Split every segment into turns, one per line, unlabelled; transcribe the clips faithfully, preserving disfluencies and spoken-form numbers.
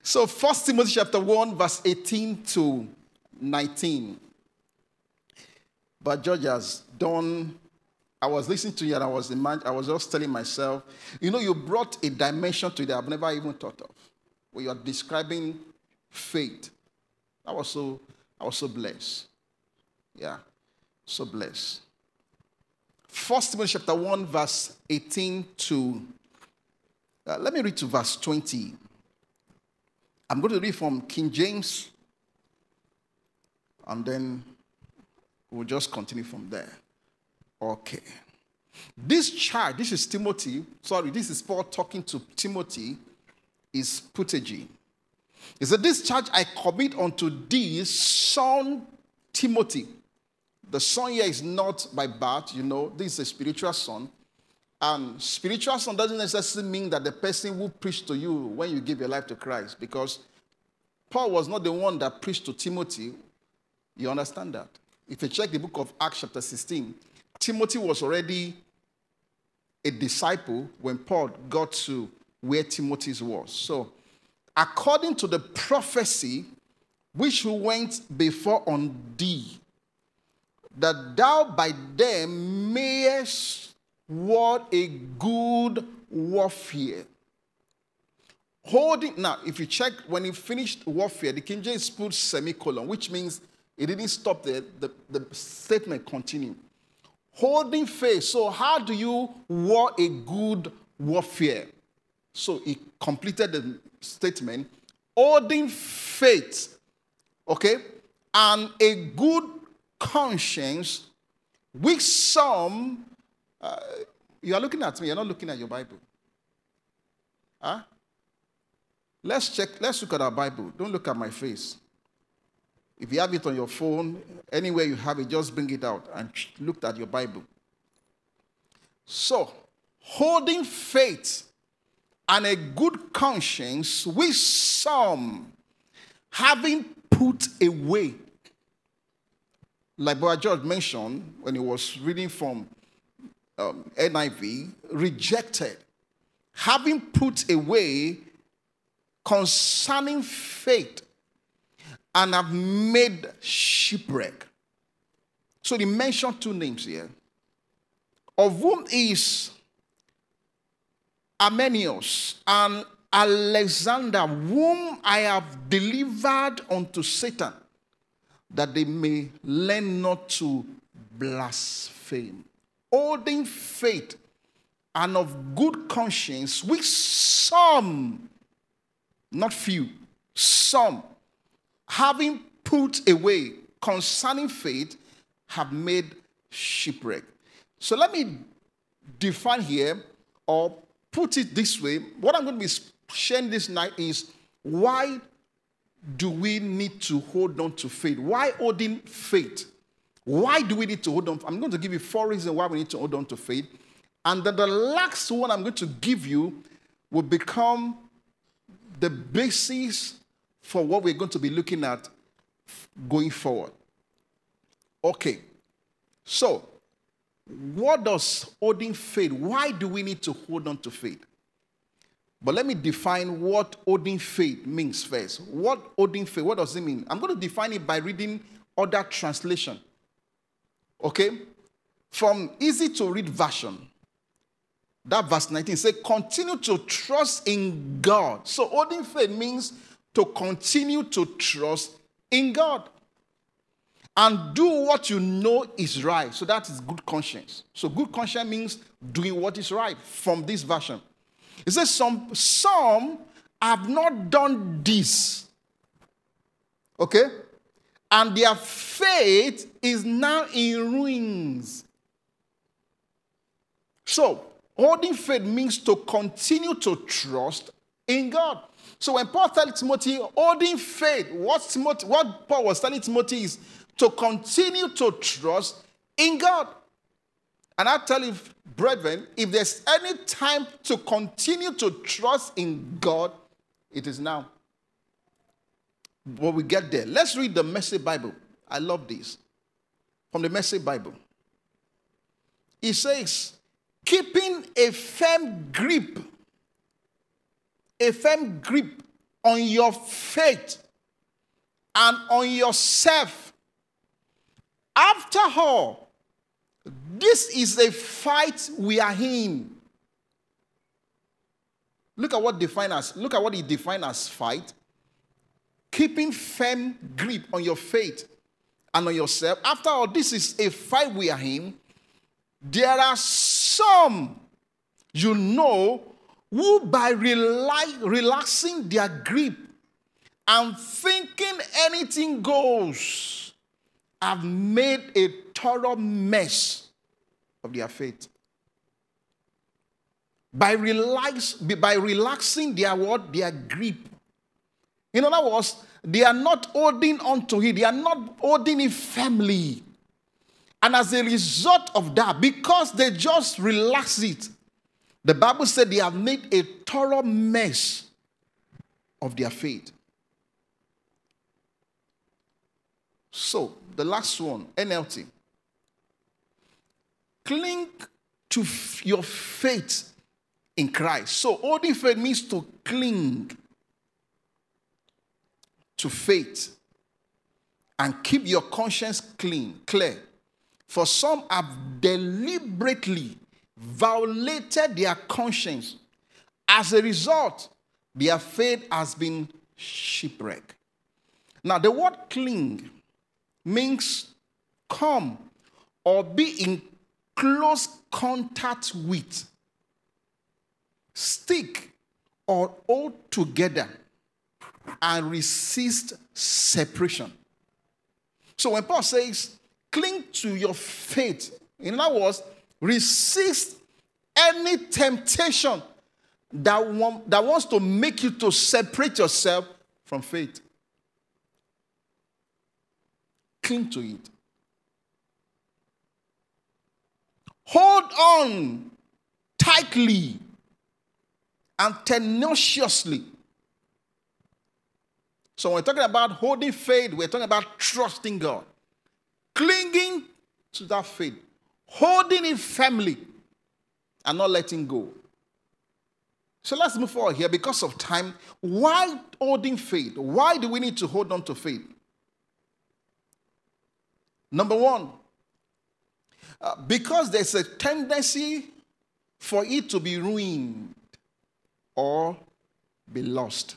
So First Timothy chapter one, verse eighteen to nineteen. But George has done, I was listening to you and I was, imag- I was just telling myself, you know, you brought a dimension to it that I've never even thought of. When you are describing faith. I was so, I was so blessed. Yeah, so blessed. First Timothy chapter one, verse eighteen to, uh, let me read to verse twenty. I'm going to read from King James, and then we'll just continue from there. Okay. This charge, this is Timothy, sorry, this is Paul talking to Timothy, is Puteji. He said, this charge I commit unto thee, son Timothy. The son here is not by birth, you know, this is a spiritual son. And spiritual son doesn't necessarily mean that the person who preached to you when you give your life to Christ, because Paul was not the one that preached to Timothy. You understand that? If you check the book of Acts chapter sixteen, Timothy was already a disciple when Paul got to where Timothy was. So, according to the prophecy which went before on thee, that thou by them mayest war a good warfare. Holding, now, if you check, when he finished warfare, the King James put semicolon, which means it didn't stop there, the, the statement continued. Holding faith. So how do you war a good warfare? So he completed the statement. Holding faith, okay, and a good conscience, which some, uh, you are looking at me, you're not looking at your Bible. Huh? Let's check, let's look at our Bible. Don't look at my face. If you have it on your phone, anywhere you have it, just bring it out and look at your Bible. So, holding faith and a good conscience, which some, having put away, like Brother George mentioned when he was reading from um, N I V, rejected, having put away concerning faith, and have made shipwreck. So he mentioned two names here, of whom is Armenius and Alexander, whom I have delivered unto Satan, that they may learn not to blaspheme. Holding faith and of good conscience, which some, not few, some, having put away concerning faith, have made shipwreck. So let me define here, or put it this way. What I'm going to be sharing this night is, why do we need to hold on to faith? Why holding faith? Why do we need to hold on? I'm going to give you four reasons why we need to hold on to faith. And then the last one I'm going to give you will become the basis for what we're going to be looking at going forward. Okay. So, what does holding faith? Why do we need to hold on to faith? But let me define what holding faith means first. What holding faith, what does it mean? I'm going to define it by reading other translation. Okay? From easy to read version. That verse nineteen says, continue to trust in God. So holding faith means to continue to trust in God. And do what you know is right. So that is good conscience. So good conscience means doing what is right from this version. It says some, some have not done this. Okay? And their faith is now in ruins. So, holding faith means to continue to trust in God. So when Paul tells Timothy, holding faith, what, Timothy, what Paul was telling Timothy is to continue to trust in God. And I tell you, brethren, if there's any time to continue to trust in God, it is now. When we get there, let's read the Message Bible. I love this. From the Message Bible. It says, keeping a firm grip, a firm grip on your faith and on yourself. After all, this is a fight we are in. Look at what define as, look at what he defined as fight. Keeping firm grip on your faith and on yourself. After all, this is a fight we are in. There are some, you know, who by rely, relaxing their grip and thinking anything goes, have made a thorough mess of their faith. By, relax, by relaxing their what? Their grip. In other words, they are not holding on to it. They are not holding it firmly. And as a result of that, because they just relax it, the Bible said they have made a thorough mess of their faith. So, the last one, N L T. Cling to f- your faith in Christ. So, holding faith means to cling to faith and keep your conscience clean, clear. For some have deliberately violated their conscience. As a result, their faith has been shipwrecked. Now, the word cling means come or be in close contact with, stick or hold together, and resist separation. So when Paul says, cling to your faith, in other words, resist any temptation that, want, that wants to make you to separate yourself from faith. Cling to it. Hold on tightly and tenaciously. So when we're talking about holding faith, we're talking about trusting God. Clinging to that faith. Holding it firmly and not letting go. So let's move forward here because of time. Why holding faith? Why do we need to hold on to faith? Number one, uh, because there's a tendency for it to be ruined or be lost.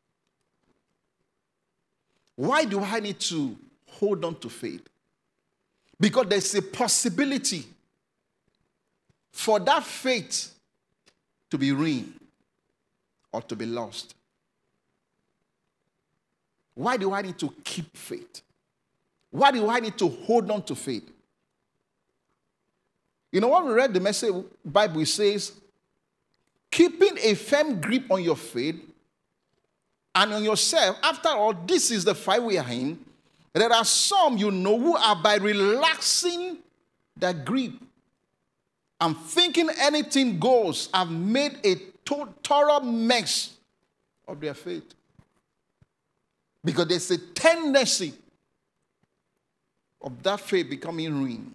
Why do I need to hold on to faith? Because there's a possibility for that faith to be ruined or to be lost. Why do I need to keep faith? Why do I need to hold on to faith? You know, when we read the Message Bible, it says, keeping a firm grip on your faith and on yourself. After all, this is the fight we are in. There are some, you know, who are by relaxing their grip and thinking anything goes, have made a to- thorough mess of their faith. Because there's a tendency of that faith becoming ruined.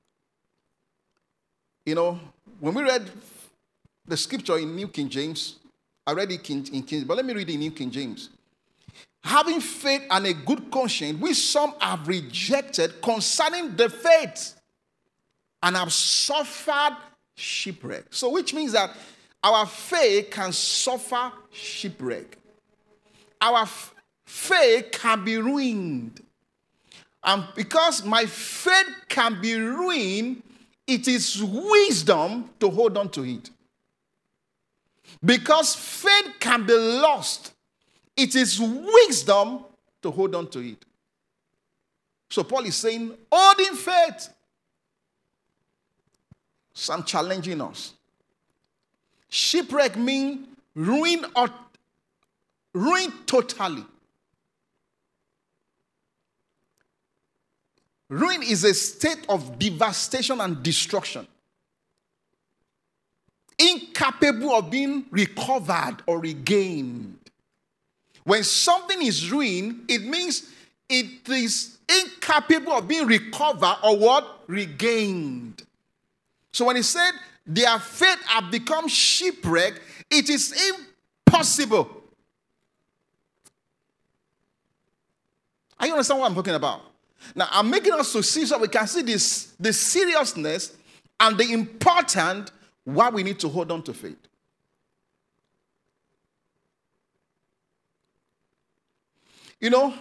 You know, when we read the scripture in New King James, I read it in King James, but let me read it in New King James. Having faith and a good conscience, which some have rejected concerning the faith and have suffered shipwreck. So which means that our faith can suffer shipwreck. Our f- faith can be ruined. And because my faith can be ruined, it is wisdom to hold on to it. Because faith can be lost, it is wisdom to hold on to it. So Paul is saying, hold in faith. So I'm challenging us. Shipwreck means ruin or ruin totally. Ruin is a state of devastation and destruction, incapable of being recovered or regained. When something is ruined, it means it is incapable of being recovered or what? Regained. So when he said their faith have become shipwreck, it is impossible Are you understand what I'm talking about? Now, I'm making us to see so we can see this, the seriousness and the important why we need to hold on to faith. You know,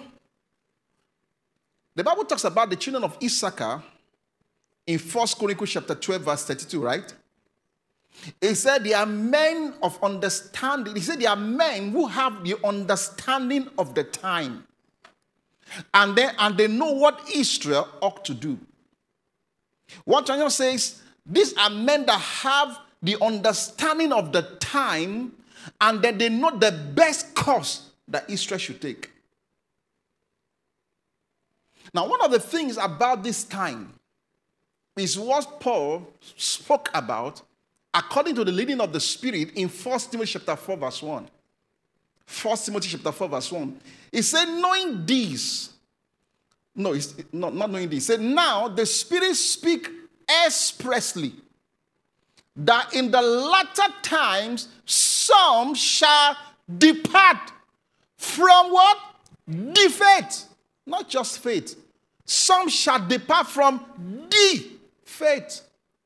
the Bible talks about the children of Issachar in First Chronicles chapter twelve, verse thirty-two, right? It said they are men of understanding. He said they are men who have the understanding of the time. And they, and they know what Israel ought to do. What Daniel says, these are men that have the understanding of the time and that they know the best course that Israel should take. Now, one of the things about this time is what Paul spoke about according to the leading of the Spirit in First Timothy chapter four, verse one. First Timothy chapter four, verse one. He said, knowing this, no, it's not, not knowing this. He said, now the Spirit speak expressly that in the latter times some shall depart from what? The faith. Not just faith. Some shall depart from the faith.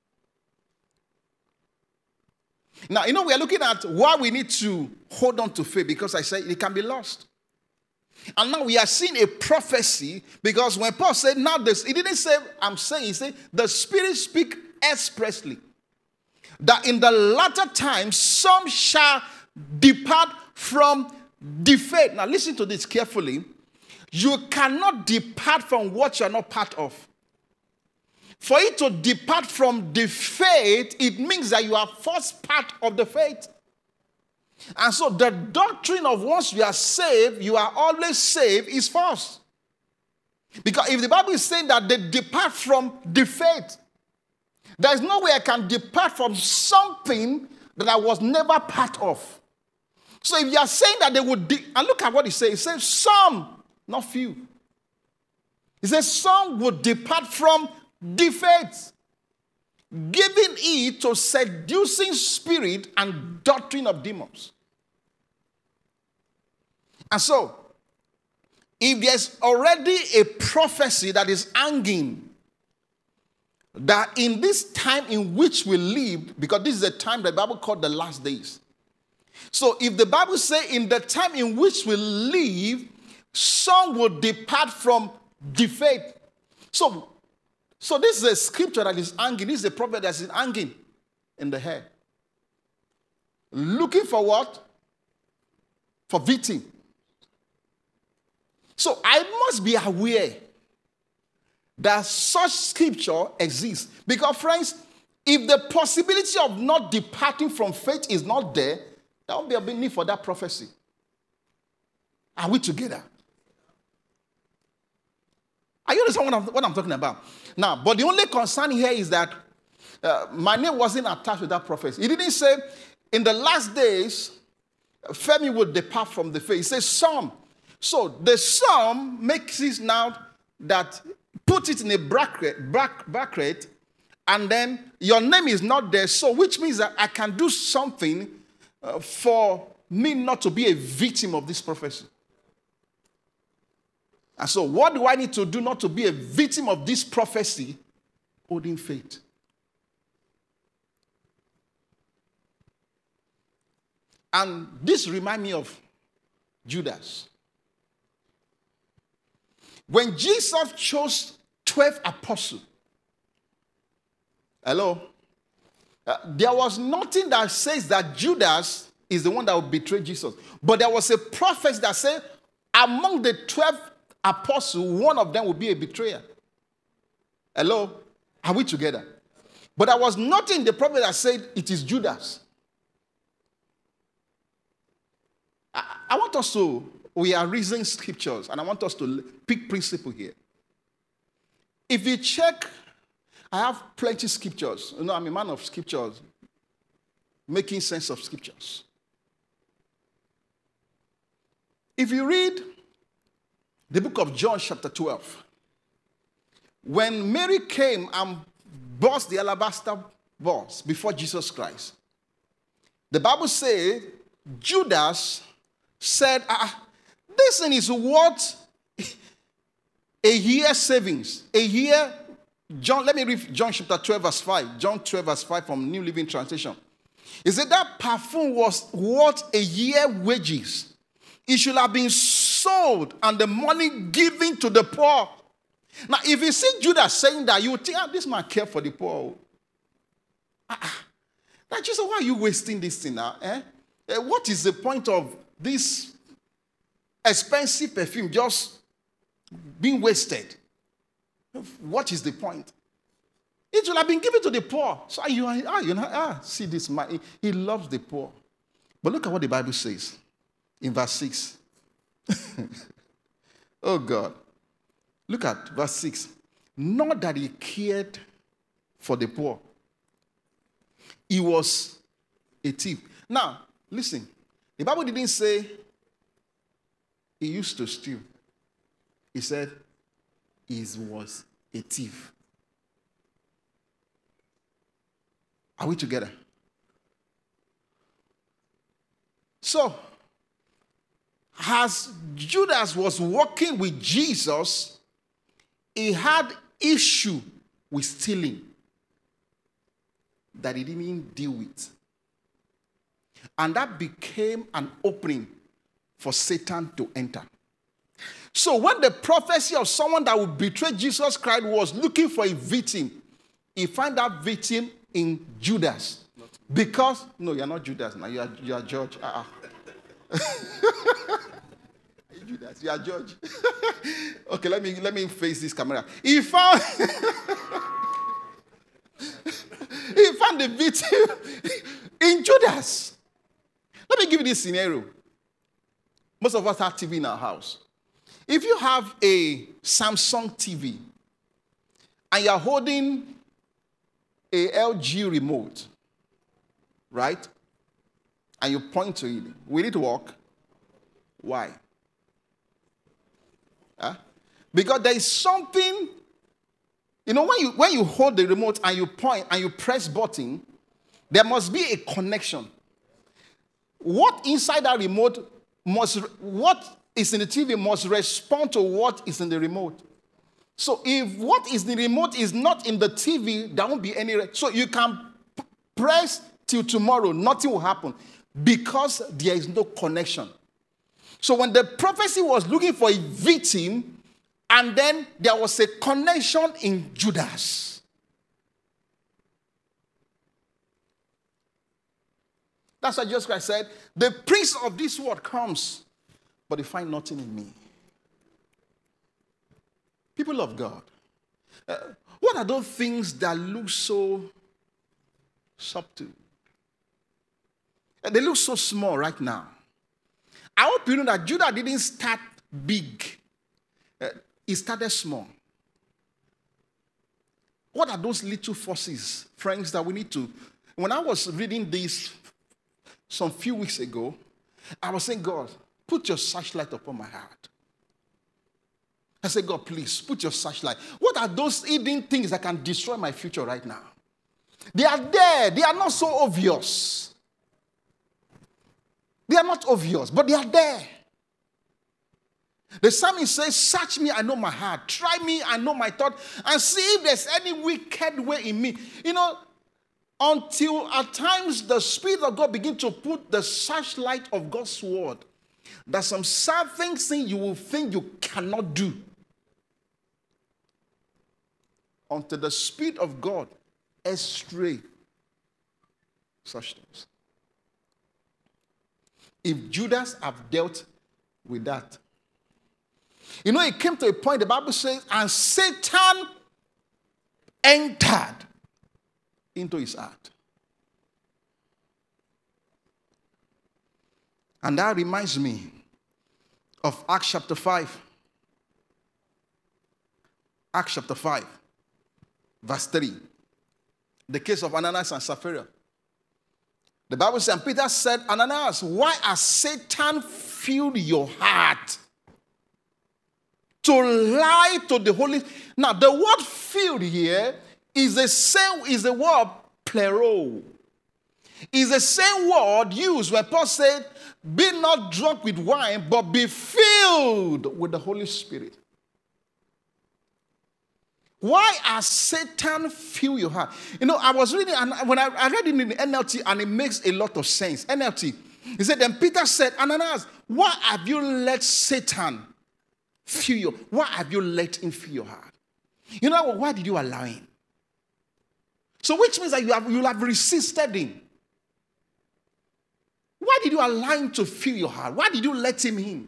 Now, you know, we are looking at why we need to hold on to faith, because I said it can be lost. And now we are seeing a prophecy, because when Paul said, now this, he didn't say, I'm saying, he said, the Spirit speak expressly that in the latter times some shall depart from the faith. Now, listen to this carefully. You cannot depart from what you are not part of. For you to depart from the faith, it means that you are first part of the faith. And so the doctrine of once you are saved, you are always saved is false. Because if the Bible is saying that they depart from the faith, there is no way I can depart from something that I was never part of. So if you are saying that they would, de- and look at what he says, he says some, not few. He says some would depart from the faith, giving heed to seducing spirit and doctrine of demons. And so, if there's already a prophecy that is hanging, that in this time in which we live, because this is the time the Bible called the last days. So if the Bible says in the time in which we live, some will depart from the faith. So, so this is a scripture that is hanging. This is a prophet that is hanging in the air. Looking for what? For victim. So I must be aware that such scripture exists. Because, friends, if the possibility of not departing from faith is not there, there won't be a big need for that prophecy. Are we together? Are you understand what I'm, what I'm talking about? Now, but the only concern here is that uh, my name wasn't attached to that prophecy. He didn't say, in the last days, Femi will depart from the faith. He says some. So the some makes it now that put it in a bracket, bracket, and then your name is not there. So which means that I can do something uh, for me not to be a victim of this prophecy. And so what do I need to do not to be a victim of this prophecy? Holding faith. And this reminds me of Judas. When Jesus chose twelve apostles, hello, uh, there was nothing that says that Judas is the one that will betray Jesus. But there was a prophet that said, among the twelve apostles, one of them will be a betrayer. Hello? Are we together? But there was nothing in the prophet that said it is Judas. I, I want us to, we are reasoning scriptures, and I want us to pick principle here. If you check, I have plenty of scriptures. You know, I'm a man of scriptures, making sense of scriptures. If you read the book of John chapter twelve, when Mary came and burst the alabaster box before Jesus Christ, the Bible says Judas said, ah, this thing is what a year savings, a year, John, let me read John chapter twelve, verse five. John twelve, verse five from New Living Translation. He said that perfume was worth a year wages. It should have been sold and the money given to the poor. Now, if you see Judas saying that, you would think, ah, this man cared for the poor. Ah, ah. Like, Jesus, why are you wasting this thing now? Eh? Eh, what is the point of this expensive perfume just being wasted? What is the point? It will have been given to the poor. So you are, ah, you know, ah, see this man, he, he loves the poor. But look at what the Bible says in verse six. Oh God. Look at verse six. Not that he cared for the poor. He was a thief. Now, listen. The Bible didn't say he used to steal. He said he was a thief. Are we together? So, as Judas was walking with Jesus, he had issue with stealing that he didn't deal with. And that became an opening for Satan to enter. So when the prophecy of someone that would betray Jesus Christ was looking for a victim, he found that victim in Judas. Because, no, you're not Judas now, you are, you are George. Uh-uh. Judas, you are George. Okay, let me let me face this camera. He found he found the victim in Judas. Let me give you this scenario. Most of us have T V in our house. If you have a Samsung T V and you're holding a L G remote, right? And you point to it, will it work? Why? Huh? Because there is something, you know, when you when you hold the remote and you point and you press button, there must be a connection. What inside that remote must, what is in the T V must respond to what is in the remote. So if what is in the remote is not in the T V, there won't be any. So you can p- press till tomorrow, nothing will happen because there is no connection. So when the prophecy was looking for a victim, and then there was a connection in Judas. That's why Jesus Christ said, the prince of this world comes, but they find nothing in me. People of God, uh, what are those things that look so subtle? Uh, they look so small right now. I hope you know that Judah didn't start big. Uh, he started small. What are those little forces, friends, that we need to... When I was reading this some few weeks ago, I was saying, God, put your searchlight upon my heart. I said, God, please, put your searchlight. What are those hidden things that can destroy my future right now? They are there. They are not so obvious. They are not obvious, but they are there. The psalmist says, search me, I know my heart. Try me, I know my thought. And see if there's any wicked way in me. You know, until at times the Spirit of God begins to put the searchlight of God's word, there's some certain things you will think you cannot do. Until the Spirit of God estray such things. If Judas have dealt with that. You know, it came to a point, the Bible says, and Satan entered into his heart. And that reminds me of Acts chapter five. Acts chapter five, verse three. The case of Ananias and Sapphira. The Bible says, and Peter said, Ananias, why has Satan filled your heart to lie to the Holy... Now, the word filled here is the same, is the word plero. Is the same word used when Paul said, be not drunk with wine, but be filled with the Holy Spirit. Why has Satan filled your heart? You know, I was reading, and when I, I read it in the N L T, and it makes a lot of sense. N L T. He said, then Peter said, Ananias, why have you let Satan fill your, why have you let him fill your heart? You know, why did you allow him? So which means that you have, you'll have resisted him. Why did you allow him to fill your heart? Why did you let him in?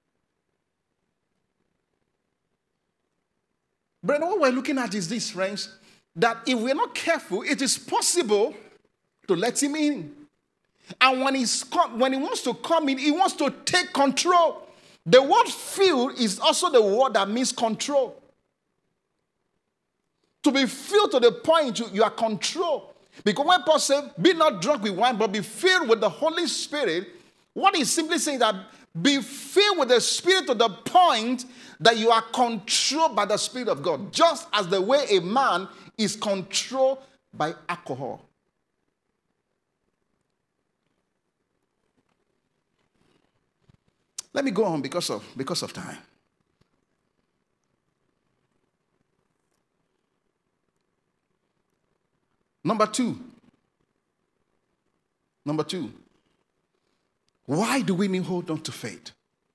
But what we're looking at is this, friends, that if we're not careful, it is possible to let him in. And when, he's come, when he wants to come in, he wants to take control. The word fill is also the word that means control. To be filled to the point you, you are controlled. Because when Paul said, be not drunk with wine, but be filled with the Holy Spirit, what he's simply saying that be filled with the Spirit to the point that you are controlled by the Spirit of God. Just as the way a man is controlled by alcohol. Let me go on because of, because of time. Number two. Number two. Why do we need hold on to faith?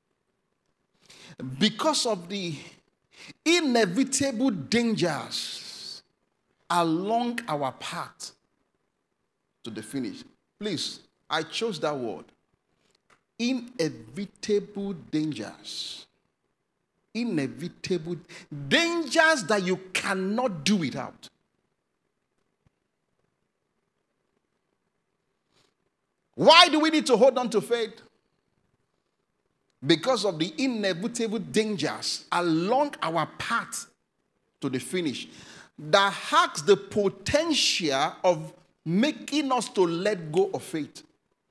Because of the inevitable dangers along our path to the finish. Please, I chose that word. Inevitable dangers. Inevitable dangers that you cannot do without. Why do we need to hold on to faith? Because of the inevitable dangers along our path to the finish that has the potential of making us to let go of faith.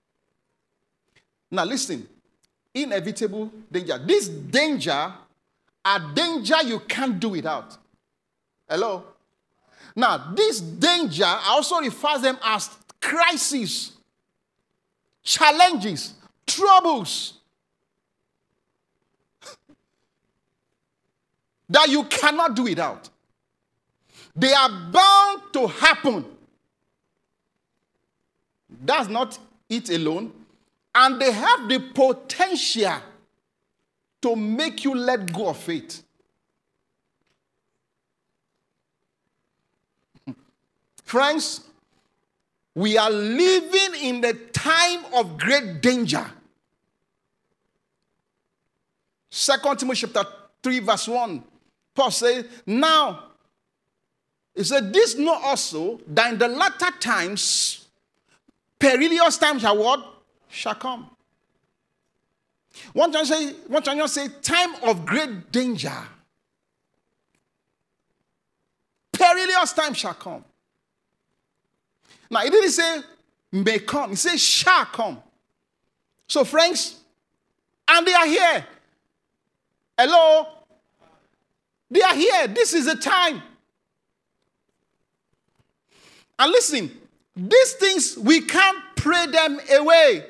Now listen, inevitable danger. This danger are danger you can't do without. Hello? Now, this danger also refers them as crises, challenges, troubles that you cannot do without. They are bound to happen. That's not it alone. And they have the potential to make you let go of faith. Friends, we are living in the time of great danger. Second Timothy chapter three verse one. Paul says, now, he said, this know also that in the latter times, perilous times shall what? Shall come. One time say, one time say, time of great danger. Perilous time shall come. Now, he didn't say may come. He said shall come. So, friends, and they are here. Hello? They are here. This is the time. And listen, these things, we can't pray them away.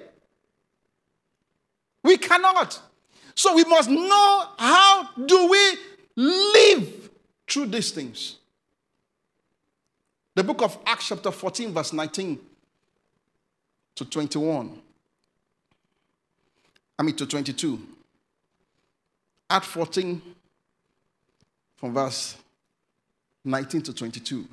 We cannot. So we must know how do we live through these things. The book of Acts chapter fourteen verse nineteen to twenty-one. I mean to twenty-two. Acts fourteen from verse nineteen to twenty-two.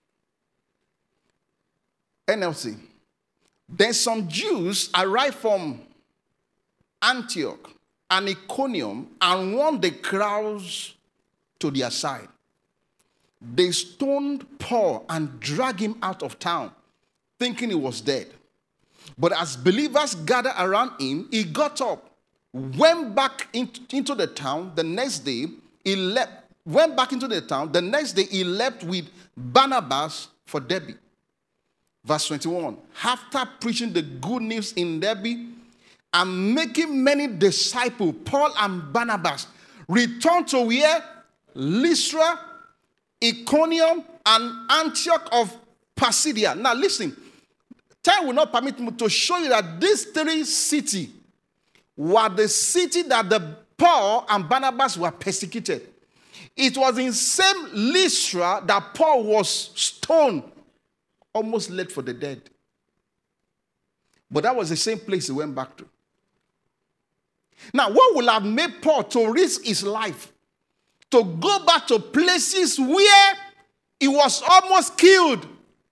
N L C. Then some Jews arrived from Antioch and Iconium and won the crowds to their side. They stoned Paul and dragged him out of town, thinking he was dead. But as believers gathered around him, he got up, went back into the town. The next day, he left, went back into the town. The next day, he left with Barnabas for Derbe. Verse twenty-one. After preaching the good news in Derbe and making many disciples, Paul and Barnabas returned to where? Lystra, Iconium, and Antioch of Pisidia. Now listen, time will not permit me to show you that these three cities were the city that the Paul and Barnabas were persecuted. It was in same Lystra that Paul was stoned, almost laid for the dead. But that was the same place he went back to. Now, what would have made Paul to risk his life to go back to places where he was almost killed?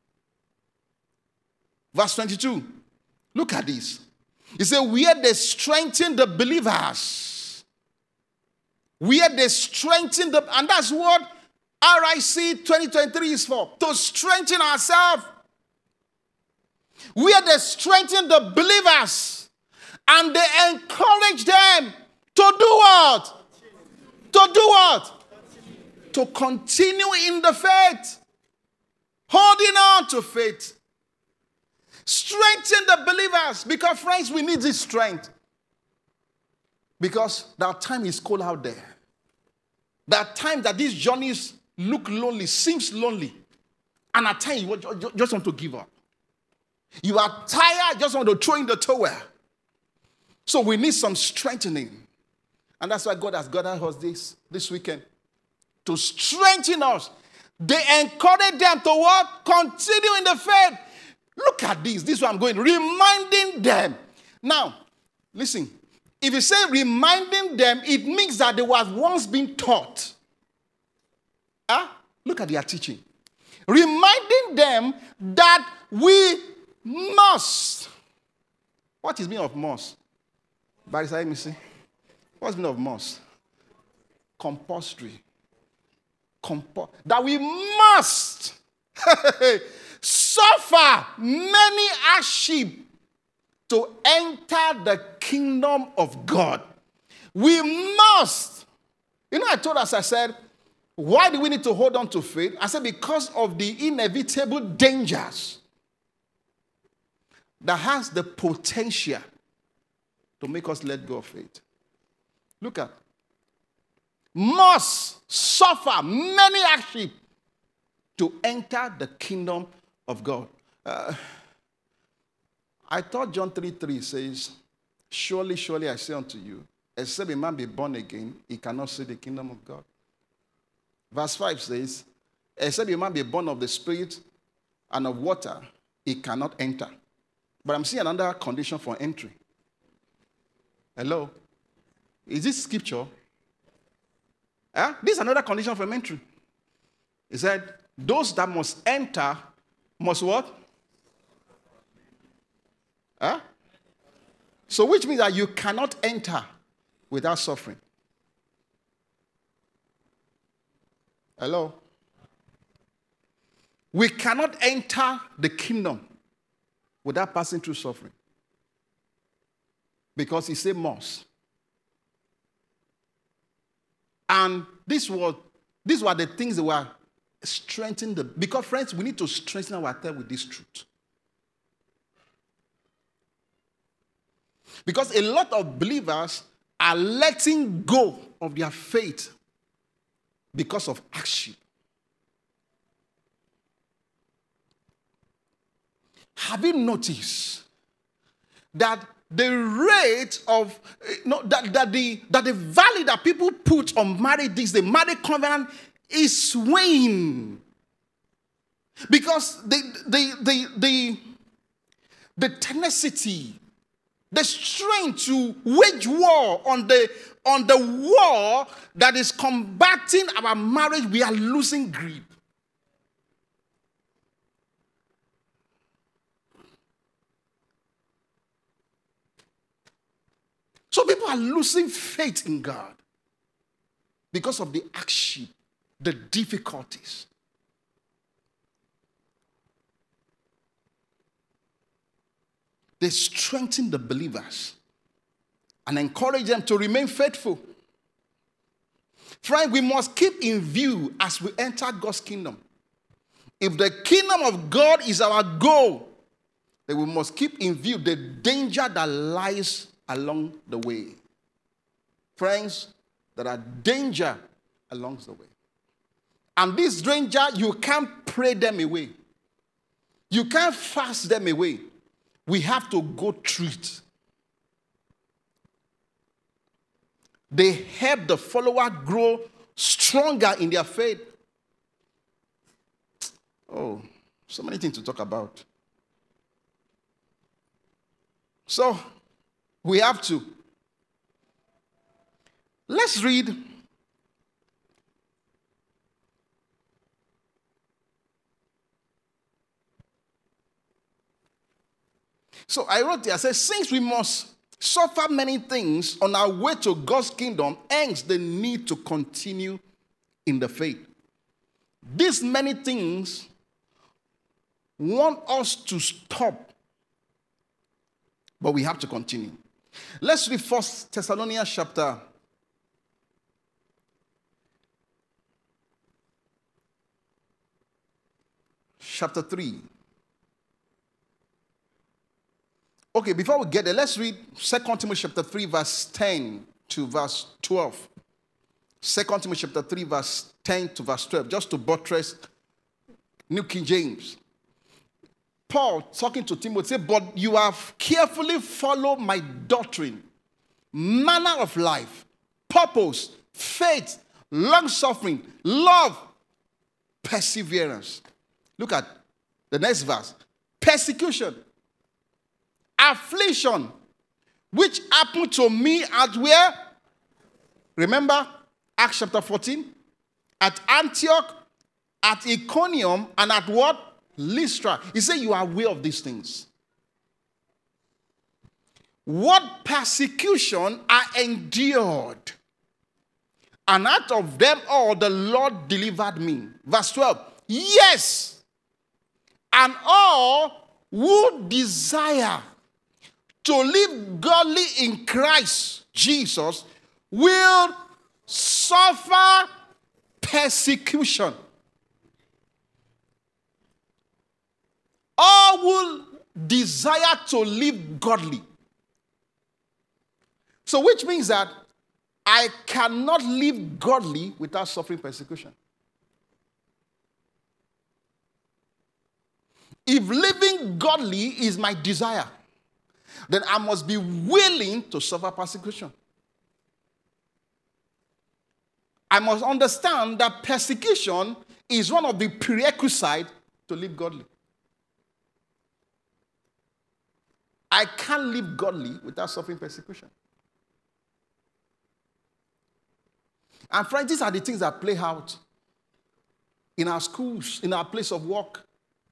Verse twenty-two. Look at this. He said, where they strengthen the believers. Where they strengthen the, and that's what R I C twenty twenty-three is for. To strengthen ourselves. Where they strengthen the believers. And they encourage them to do what? To do what? To continue in the faith. Holding on to faith. Strengthen the believers. Because, friends, we need this strength. Because that time is cold out there. That time that these journeys look lonely, seems lonely. And at times you just want to give up. You are tired, just want to throw in the towel. So we need some strengthening. And that's why God has gathered us this, this weekend. To strengthen us. They encourage them to what? Continue in the faith. Look at this. This is where I'm going. Reminding them. Now, listen. If you say reminding them, it means that they was once been taught. Huh? Look at their teaching. Reminding them that we must. What is meaning of must? By the side, let me see. What's the meaning of must? Compulsory. Compo- that we must suffer many hardship to enter the kingdom of God. We must. You know, I told us, I said, why do we need to hold on to faith? I said, because of the inevitable dangers that has the potential to make us let go of faith. Look at. Must suffer many hardship to enter the kingdom of God. Uh, I thought John three three says, surely, surely I say unto you, except a man be born again, he cannot see the kingdom of God. Verse five says, except a man be born of the Spirit and of water, he cannot enter. But I'm seeing another condition for entry. Hello? Is this scripture? Huh? This is another condition for entry. He said, those that must enter must what? Huh? So which means that you cannot enter without suffering. Hello? We cannot enter the kingdom without passing through suffering. Because he said must. And this was, these were the things that were strengthening the, because friends, we need to strengthen ourselves with this truth. Because a lot of believers are letting go of their faith because of hardship. Have you noticed that the rate of, no, that, that, the, that the value that people put on marriage, this, the marriage covenant, is swaying? Because the, the, the, the, the tenacity, the strength to wage war on the, on the war that is combating our marriage, we are losing grip. So people are losing faith in God because of the hardship, the difficulties. They strengthen the believers and encourage them to remain faithful. Friend, we must keep in view as we enter God's kingdom. If the kingdom of God is our goal, then we must keep in view the danger that lies along the way. Friends, there are danger along the way. And this danger, you can't pray them away. You can't fast them away. We have to go through it. They help the follower grow stronger in their faith. Oh, so many things to talk about. So, we have to. Let's read So I wrote there, I said, since we must suffer many things on our way to God's kingdom, hence the need to continue in the faith. These many things want us to stop, but we have to continue. Let's read First Thessalonians chapter chapter three. Okay, before we get there, let's read Second Timothy chapter three, verse ten to verse twelve. Second Timothy chapter three, verse ten to verse twelve, just to buttress New King James. Paul, talking to Timothy, said, but you have carefully followed my doctrine, manner of life, purpose, faith, long-suffering, love, perseverance. Look at the next verse. Persecution, affliction, which happened to me at where? Remember Acts chapter fourteen? At Antioch, at Iconium, and at what? Lystra. He said, you are aware of these things. What persecution I endured, and out of them all the Lord delivered me. Verse twelve. Yes, and all who desire to live godly in Christ Jesus will suffer persecution. All will desire to live godly. So which means that I cannot live godly without suffering persecution. If living godly is my desire, then I must be willing to suffer persecution. I must understand that persecution is one of the prerequisites to live godly. I can't live godly without suffering persecution. And friends, these are the things that play out in our schools, in our place of work.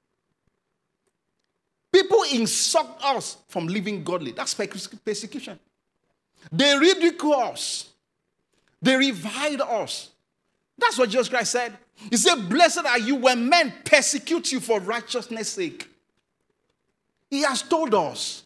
People insult us from living godly. That's persecution. They ridicule us. They revile us. That's what Jesus Christ said. He said, blessed are you when men persecute you for righteousness' sake. He has told us.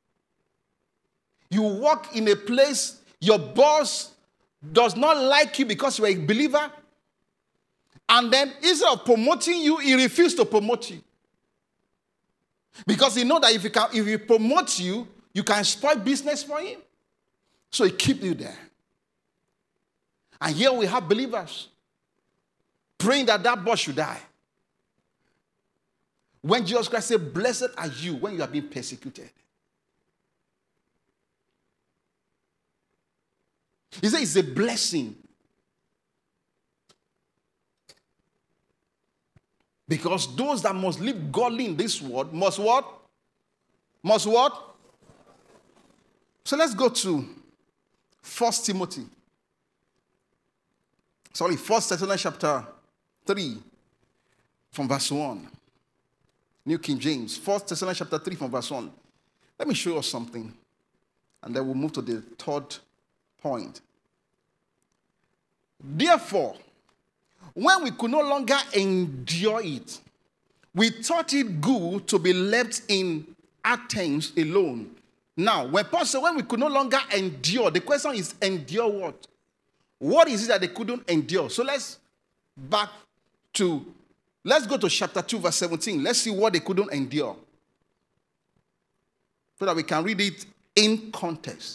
You work in a place, your boss does not like you because you are a believer. And then instead of promoting you, he refused to promote you. Because he knows that if he, can, if he promotes you, you can spoil business for him. So he keeps you there. And here we have believers praying that that boss should die. When Jesus Christ said, blessed are you when you are being persecuted. He said it's a blessing. Because those that must live godly in this world must what? Must what? So let's go to First Timothy. Sorry, First Thessalonians chapter three from verse one. New King James. First Thessalonians chapter three from verse one. Let me show you something. And then we'll move to the third point. Therefore, when we could no longer endure it, we thought it good to be left in Athens alone. Now, when Paul said when we could no longer endure, the question is endure what? What is it that they couldn't endure? So let's back to, let's go to chapter two, verse seventeen. Let's see what they couldn't endure. So that we can read it in context.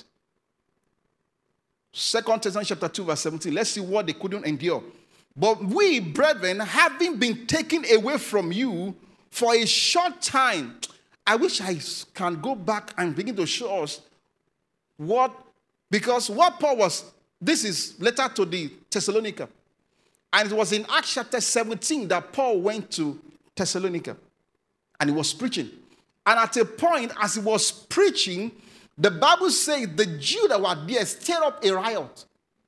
Second Thessalonians chapter two, verse seventeen. Let's see what they couldn't endure. But we, brethren, having been taken away from you for a short time, I wish I can go back and begin to show us what, because what Paul was, this is letter to the Thessalonica. And it was in Acts chapter seventeen that Paul went to Thessalonica. And he was preaching. And at a point, as he was preaching, the Bible says the Jews that were there stirred up a riot.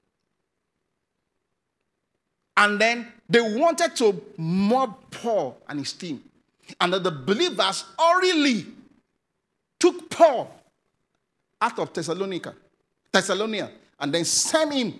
And then they wanted to mob Paul and his team. And then the believers hurriedly took Paul out of Thessalonica, Thessalonica, and then sent him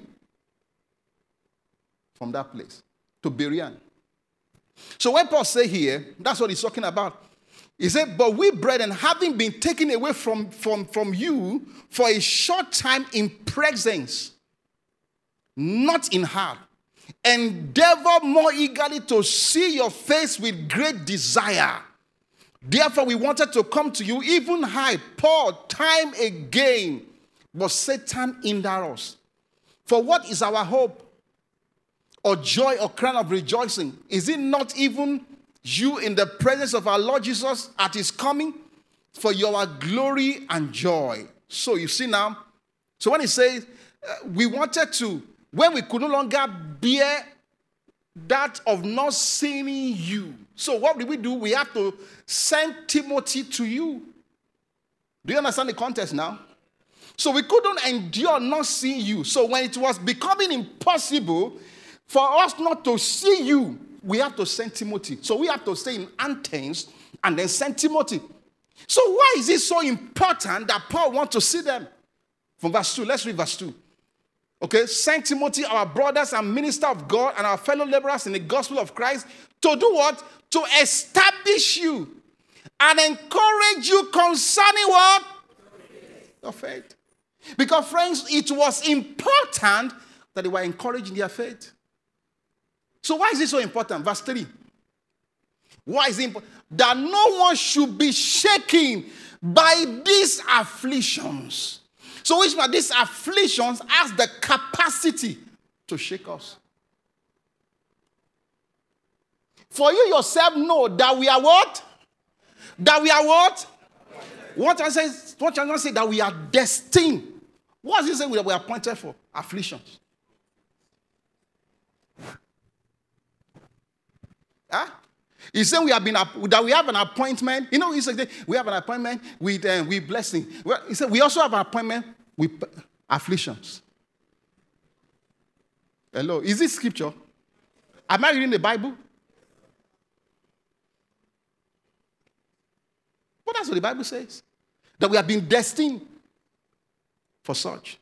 from that place to Berean. So when Paul say here, that's what he's talking about. He said, but we, brethren, having been taken away from, from, from you for a short time in presence, not in heart, endeavor more eagerly to see your face with great desire. Therefore, we wanted to come to you, even I, Paul, time again, but Satan hindered us. For what is our hope, or joy, or crown of rejoicing? Is it not even you in the presence of our Lord Jesus at his coming? For your glory and joy. So you see now, so when he says, uh, we wanted to, when we could no longer bear that of not seeing you. So what did we do? We have to send Timothy to you. Do you understand the context now? So we couldn't endure not seeing you. So when it was becoming impossible for us not to see you, we have to send Timothy. So we have to stay in Athens and then send Timothy. So why is it so important that Paul wants to see them? From verse two, let's read verse two. Okay, Saint Timothy, our brothers and minister of God and our fellow laborers in the gospel of Christ, to do what? To establish you and encourage you concerning what? Your faith. Because, friends, it was important that they were encouraging their faith. So why is it so important? Verse three. Why is it important? That no one should be shaken by these afflictions. So which means these afflictions has the capacity to shake us. For you yourself know that we are what? That we are what? What I say, what I say that we are destined. What does it say we are appointed for? Afflictions. Huh? He said we have been that we have an appointment. You know, he said we have an appointment with uh, with blessing. Well, he said we also have an appointment with afflictions. Hello, is this scripture? Am I reading the Bible? But that's what the Bible says. That we have been destined for such.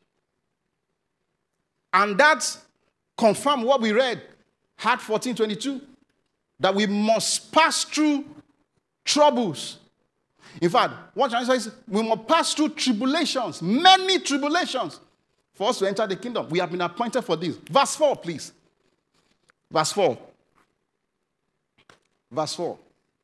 And that confirms what we read, Acts fourteen twenty-two. That we must pass through troubles. In fact, what I say is we must pass through tribulations, many tribulations, for us to enter the kingdom. We have been appointed for this. Verse four, please. Verse four. Verse four.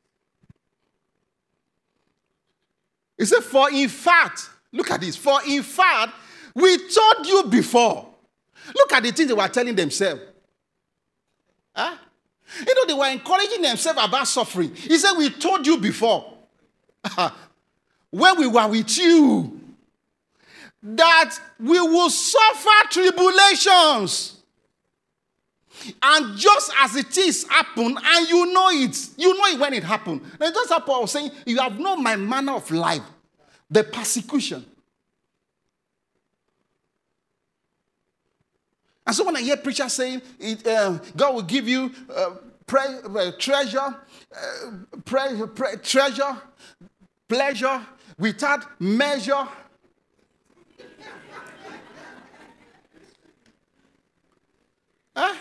It said, for in fact, look at this, for in fact, we told you before. Look at the things they were telling themselves. Huh? You know, they were encouraging themselves about suffering. He said, we told you before, when we were with you, that we will suffer tribulations. And just as it is happened, and you know it, you know it when it happened. And that's how Paul was saying, you have known my manner of life, the persecution. And so when I hear preachers saying, it, uh, God will give you uh, pre- uh, treasure, uh, pre- pre- treasure, pleasure without measure. Huh?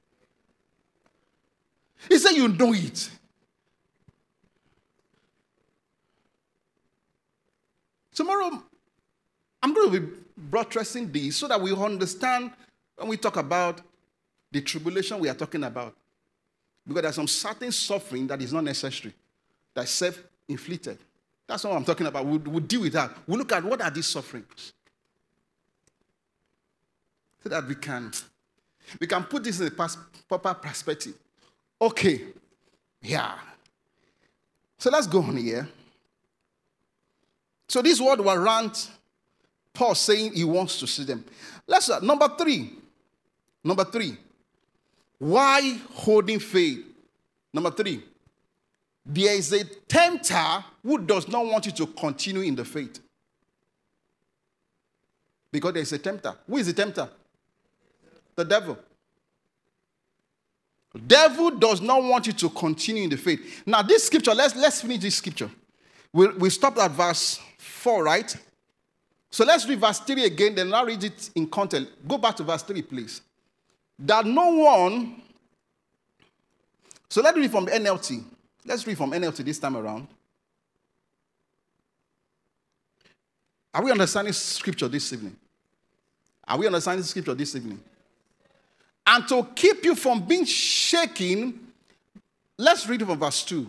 He said, you know it. Tomorrow, I'm going to be buttressing this so that we understand when we talk about the tribulation we are talking about. Because there's some certain suffering that is not necessary, that's self-inflicted. That's what I'm talking about. We'll, we'll deal with that. We'll look at what are these sufferings. So that we can, we can put this in a pers- proper perspective. Okay. Yeah. So let's go on here. So this word warrant, Paul saying he wants to see them. Let's uh, number three. Number three. Why holding faith? Number three, there is a tempter who does not want you to continue in the faith. Because there is a tempter. Who is the tempter? The devil. The devil does not want you to continue in the faith. Now, this scripture, let's, let's finish this scripture. We, we stopped at verse four, right? So let's read verse three again, then I'll read it in context. Go back to verse three, please. That no one... So let's read from N L T. Let's read from N L T this time around. Are we understanding scripture this evening? Are we understanding scripture this evening? And to keep you from being shaken, let's read from verse two.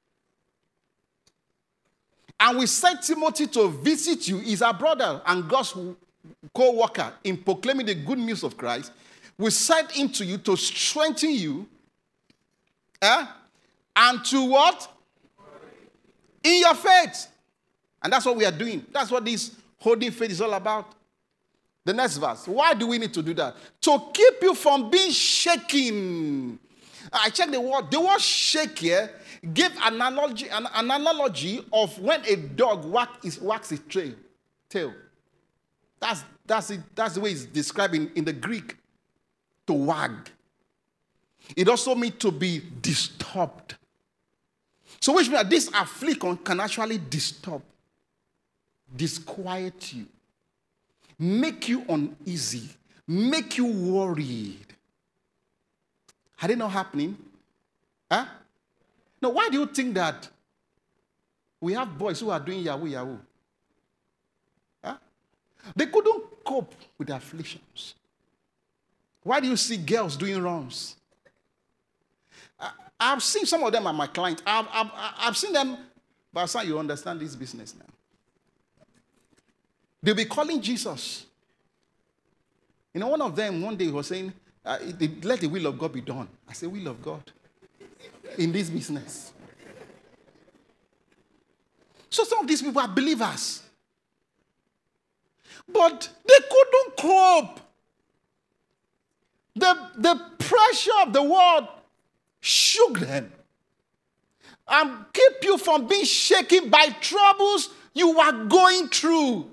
And we sent Timothy to visit you. He's our brother and God's co-worker in proclaiming the good news of Christ. We sent him to you to strengthen you. Eh? And to what? In your faith. And that's what we are doing. That's what this holding faith is all about. The next verse. Why do we need to do that? To keep you from being shaken. I checked the word. The word shake here gave an analogy, an, an analogy of when a dog wags its, wags its tail. tail. That's, that's, it, that's the way it's described in, in the Greek. To wag. It also means to be disturbed. So which means that this affliction can actually disturb, disquiet you, make you uneasy, make you worried. Had it not happening? Huh? Now, why do you think that we have boys who are doing Yahoo Yahoo? Huh? They couldn't cope with the afflictions. Why do you see girls doing wrongs? I've seen some of them are my clients. I've, I've, I've seen them, but son, you understand this business now. They'll be calling Jesus. You know, one of them one day was saying, uh, let the will of God be done. I say, will of God? In this business. So some of these people are believers. But they couldn't cope. The, the pressure of the world shook them and keep you from being shaken by troubles you are going through.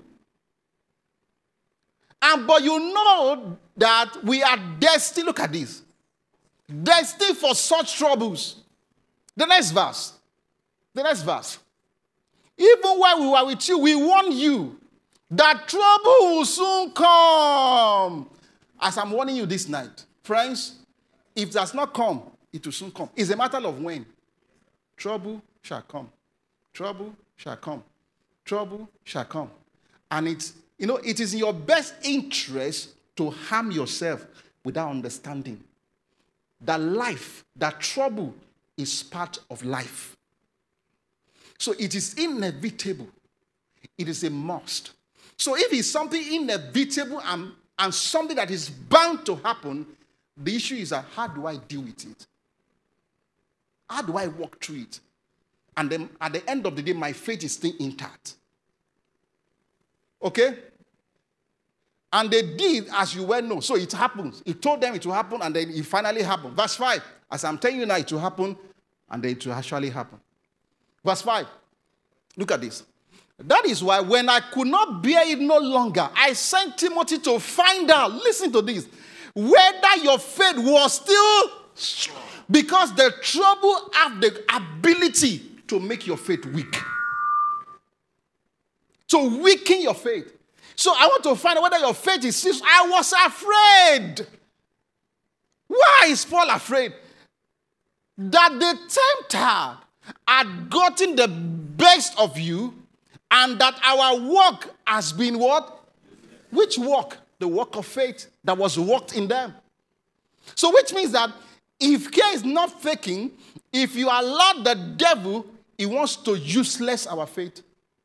And but you know that we are destined, look at this, destined for such troubles. The next verse. The next verse. Even while we were with you, we warned you that trouble will soon come. As I'm warning you this night, friends, if it does not come, it will soon come. It's a matter of when. Trouble shall come. Trouble shall come. Trouble shall come. And it's, you know, it is in your best interest to harm yourself without understanding that life, that trouble is part of life. So it is inevitable. It is a must. So if it's something inevitable and, and something that is bound to happen, the issue is that how do I deal with it? How do I walk through it? And then at the end of the day, my faith is still intact. Okay? And they did as you well know. So it happens. He told them it will happen, and then it finally happened. Verse five. As I'm telling you now, it will happen, and then it will actually happen. Verse five. Look at this. That is why when I could not bear it no longer, I sent Timothy to find out, listen to this, whether your faith was still strong. Because the trouble have the ability to make your faith weak. To weaken your faith. So I want to find out whether your faith is serious. I was afraid. Why is Paul afraid? That the tempter had gotten the best of you, and that our work has been what? Which work? The work of faith that was worked in them. So which means that if care is not faking, if you allow the devil, he wants to useless our faith.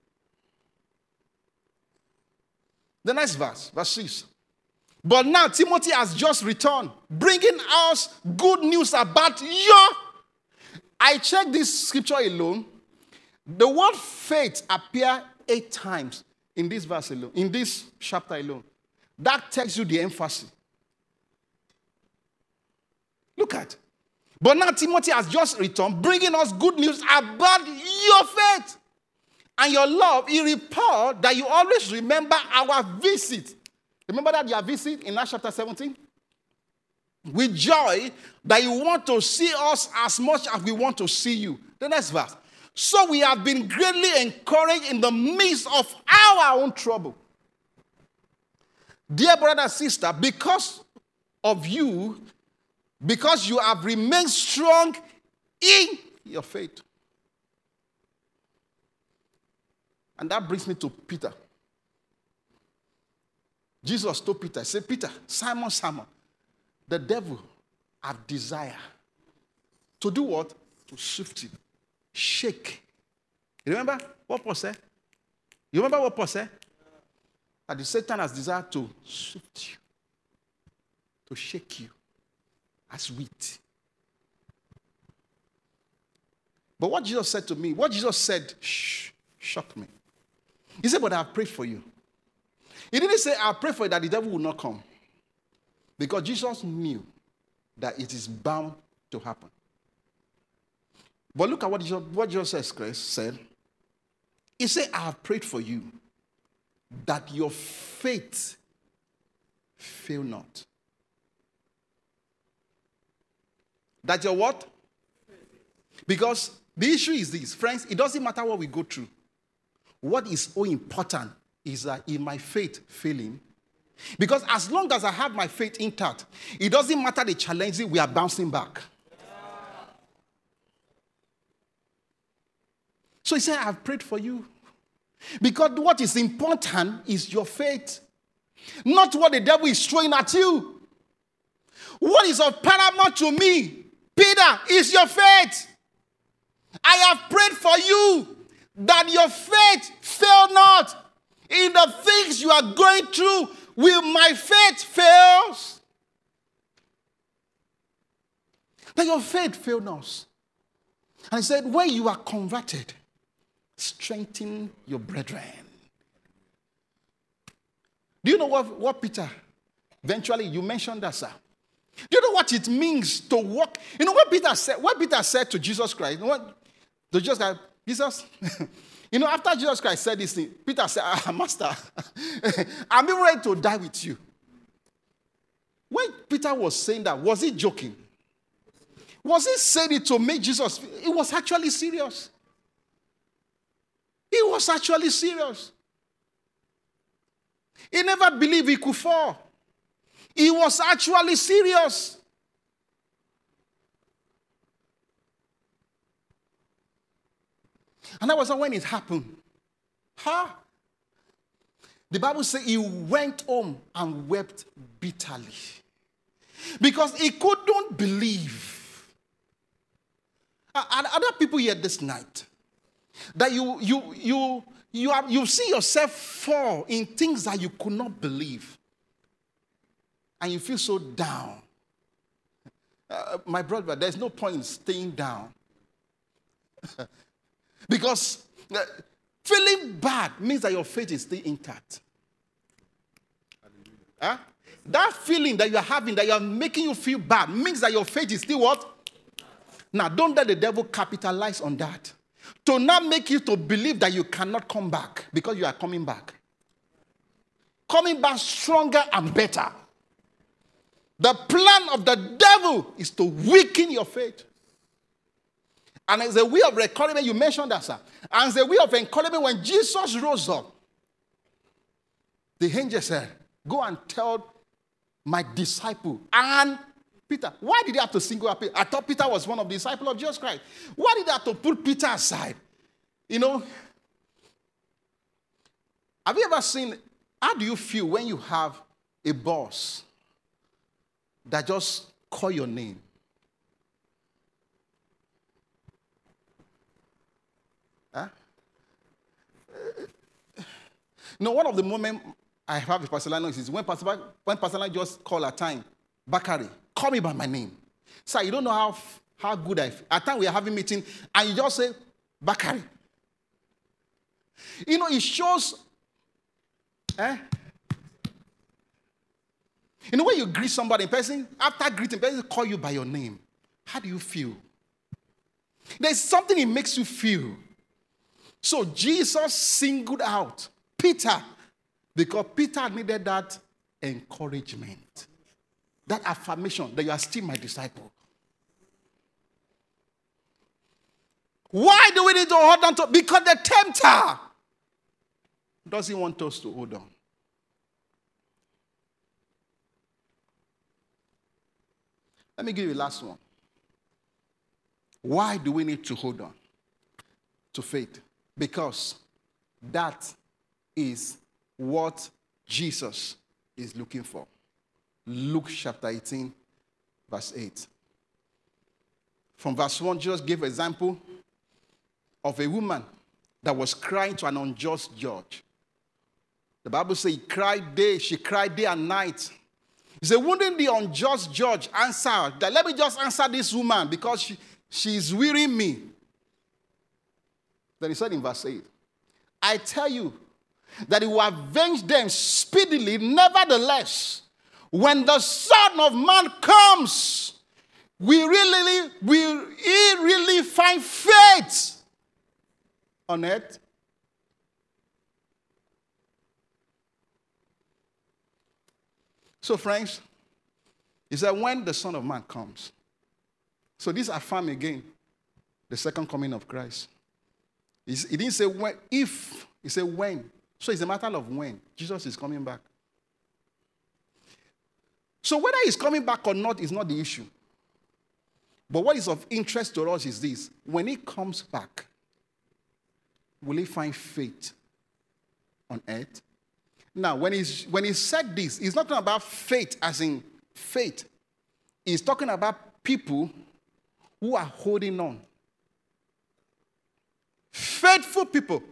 The next verse, verse six. But now Timothy has just returned, bringing us good news about your... I checked this scripture alone. The word faith appears eight times in this verse alone, in this chapter alone. That tells you the emphasis. Look at. But now Timothy has just returned, bringing us good news about your faith and your love. He reported that you always remember our visit. Remember that your visit in Acts chapter seventeen? With joy that you want to see us as much as we want to see you. The next verse. So we have been greatly encouraged in the midst of our own trouble. Dear brother and sister, because of you, because you have remained strong in your faith. And that brings me to Peter. Jesus told Peter, say, Peter, Simon, Simon, the devil have desire to do what? To shift you, shake. You remember what Paul said? You remember what Paul said? That the Satan has desire to shift you, to shake you as wheat. But what Jesus said to me, what Jesus said, shh, shocked me. He said, but I have prayed for you. He didn't say, I pray for you that the devil will not come. Because Jesus knew that it is bound to happen. But look at what Jesus, what Jesus said. He said, I have prayed for you that your faith fail not. That your what? Because the issue is this, friends, it doesn't matter what we go through. What is so important is that in my faith failing, because as long as I have my faith intact, it doesn't matter the challenges, we are bouncing back. So he said, I have prayed for you. Because what is important is your faith. Not what the devil is throwing at you. What is of paramount to me, Peter, is your faith. I have prayed for you that your faith fail not. In the things you are going through, will my faith fail? That your faith fail not. And he said, when you are converted, strengthen your brethren. Do you know what, what Peter, eventually you mentioned that, sir. Do you know what it means to walk? You know what Peter said, what Peter said to Jesus Christ? You know what? To Jesus Christ, Jesus, you know, after Jesus Christ said this thing, Peter said, ah, Master, I'm even ready to die with you. When Peter was saying that, was he joking? Was he saying it to make Jesus? It was actually serious. He was actually serious. He never believed he could fall. He was actually serious. And that was when it happened. Huh? The Bible says he went home and wept bitterly. Because he couldn't believe. And other people here this night, that you you you you have, you see yourself fall in things that you could not believe. And you feel so down. Uh, my brother, there's no point in staying down. Because uh, feeling bad means that your faith is still intact. Huh? That feeling that you're having, that you're making you feel bad, means that your faith is still what? Now, don't let the devil capitalize on that. To not make you to believe that you cannot come back, because you are coming back. Coming back stronger and better. The plan of the devil is to weaken your faith. And it's a way of encouragement. You mentioned that, sir. And it's a way of encouragement. When Jesus rose up, the angel said, go and tell my disciple and Peter. Why did he have to single out Peter? I thought Peter was one of the disciples of Jesus Christ. Why did he have to put Peter aside? You know, have you ever seen, how do you feel when you have a boss that just call your name? Huh? You know, one of the moments I have with Pastor Lionel is when Pastor, when Pastor Lionel just call at time, Bakari, call me by my name. Sir, you don't know how, how good I feel. At time we are having meeting, and you just say, Bakari. You know, it shows, eh? You know, when you greet somebody, person, after greeting, person call you by your name. How do you feel? There's something it makes you feel. So Jesus singled out Peter because Peter needed that encouragement, that affirmation that you are still my disciple. Why do we need to hold on to? Because the tempter doesn't want us to hold on. Let me give you the last one. Why do we need to hold on to faith? Because that is what Jesus is looking for. Luke chapter eighteen, verse eight. From verse one, Jesus gave an example of a woman that was crying to an unjust judge. The Bible says he cried day, she cried day and night. He said, wouldn't the unjust judge answer that? Let me just answer this woman because she, she's wearying me. Then he said in verse eight, I tell you that he will avenge them speedily. Nevertheless, when the Son of Man comes, we really, will he really find faith on earth? So, friends, he said, when the Son of Man comes. So this affirm again the second coming of Christ. He didn't say when, if, he said when. So it's a matter of when. Jesus is coming back. So whether he's coming back or not is not the issue. But what is of interest to us is this. When he comes back, will he find faith on earth? Now, when, he's, when he said this, he's not talking about faith as in faith. He's talking about people who are holding on. Faithful people.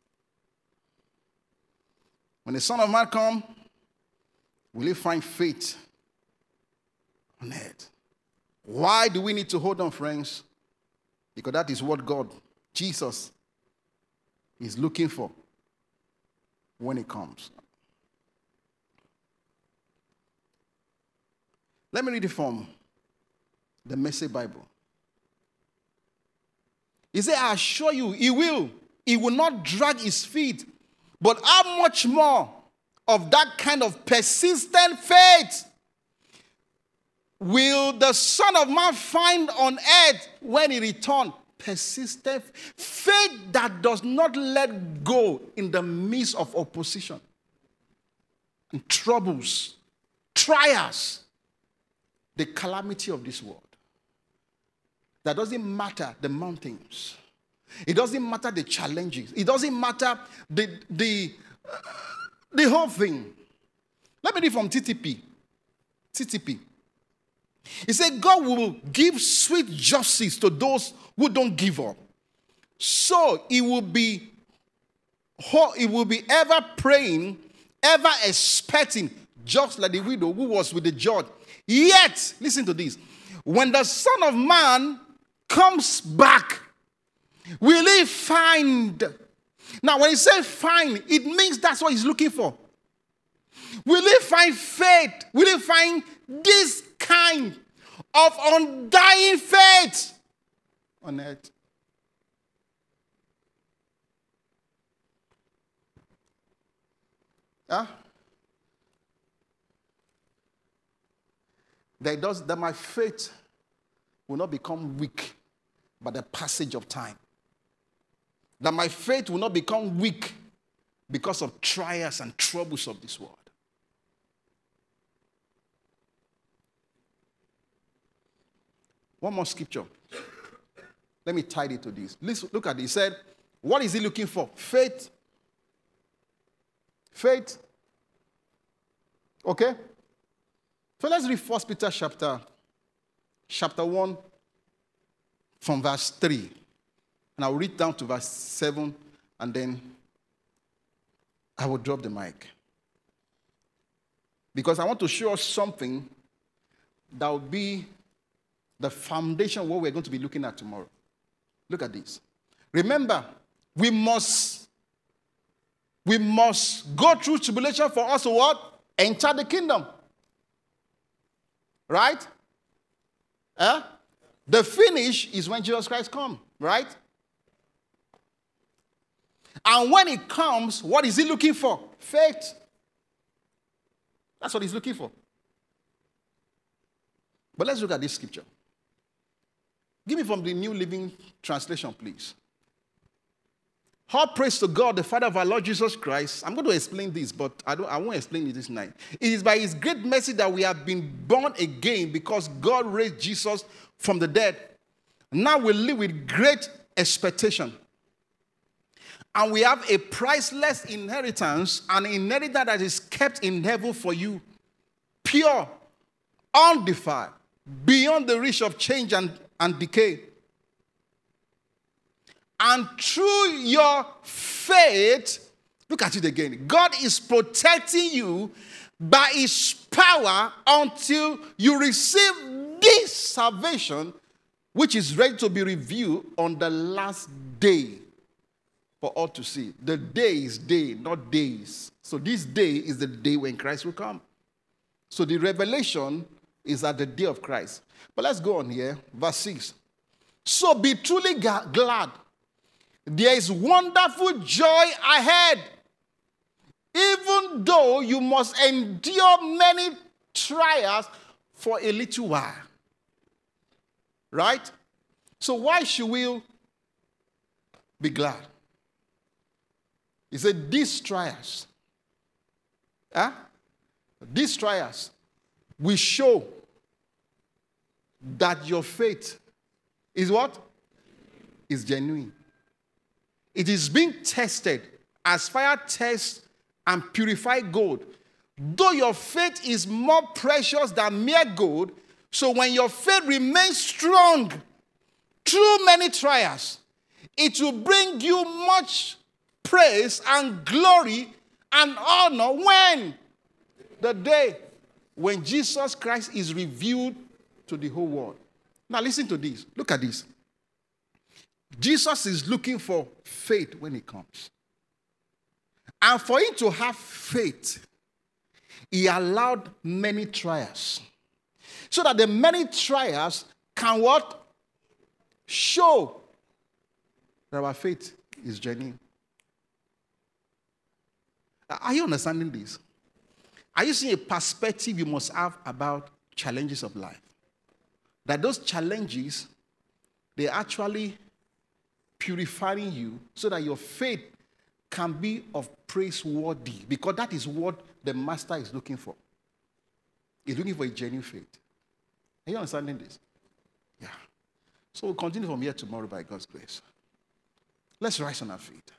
When the Son of Man comes, will he find faith on earth? Why do we need to hold on, friends? Because that is what God, Jesus, is looking for when he comes. Let me read it from the Message Bible. He said, I assure you, he will. He will not drag his feet. But how much more of that kind of persistent faith will the Son of Man find on earth when he returns? Persistent faith that does not let go in the midst of opposition and troubles, trials, the calamity of this world. That doesn't matter the mountains. It doesn't matter the challenges. It doesn't matter the, the, uh, the whole thing. Let me read from T T P. T T P. He said, God will give sweet justice to those who don't give up. So it will be, it will be ever praying, ever expecting, just like the widow who was with the judge. Yet, listen to this, when the Son of Man comes back, will he find? Now, when he says find, it means that's what he's looking for. Will he find faith? Will he find this kind of undying faith on earth? Huh? That, does, that my faith will not become weak by the passage of time. That my faith will not become weak because of trials and troubles of this world. One more scripture. Let me tie it to this. Listen, look at it. He said, what is he looking for? Faith. Faith. Okay? So let's read First Peter chapter, chapter one from verse three. And I'll read down to verse seven, and then I will drop the mic. Because I want to show us something that will be the foundation of what we're going to be looking at tomorrow. Look at this. Remember, we must, we must go through tribulation for us to what? Enter the kingdom. Right? Eh? The finish is when Jesus Christ comes, right? And when he comes, what is he looking for? Faith. That's what he's looking for. But let's look at this scripture. Give me from the New Living Translation, please. All praise to God, the Father of our Lord Jesus Christ. I'm going to explain this, but I, don't, I won't explain it this night. It is by his great mercy that we have been born again because God raised Jesus from the dead. Now we live with great expectation. And we have a priceless inheritance, an inheritance that is kept in heaven for you. Pure, undefiled, beyond the reach of change and, and decay. And through your faith, look at it again. God is protecting you by his power until you receive this salvation, which is ready to be revealed on the last day for all to see. The day is day, not days. So this day is the day when Christ will come. So the revelation is at the day of Christ. But let's go on here. Verse six. So be truly glad. There is wonderful joy ahead. Even though you must endure many trials for a little while. Right? So why should we be glad? He said, these trials, huh? these trials will show that your faith is what? Is genuine. It is being tested as fire tests and purify gold. Though your faith is more precious than mere gold, so when your faith remains strong through many trials, it will bring you much praise and glory and honor when? The day when Jesus Christ is revealed to the whole world. Now listen to this. Look at this. Jesus is looking for faith when he comes. And for him to have faith, he allowed many trials. So that the many trials can what? Show that our faith is genuine. Are you understanding this? Are you seeing a perspective you must have about challenges of life? That those challenges, they actually purifying you so that your faith can be of praiseworthy, because that is what the master is looking for. He's looking for a genuine faith. Are you understanding this? Yeah. So we'll continue from here tomorrow by God's grace. Let's rise on our feet.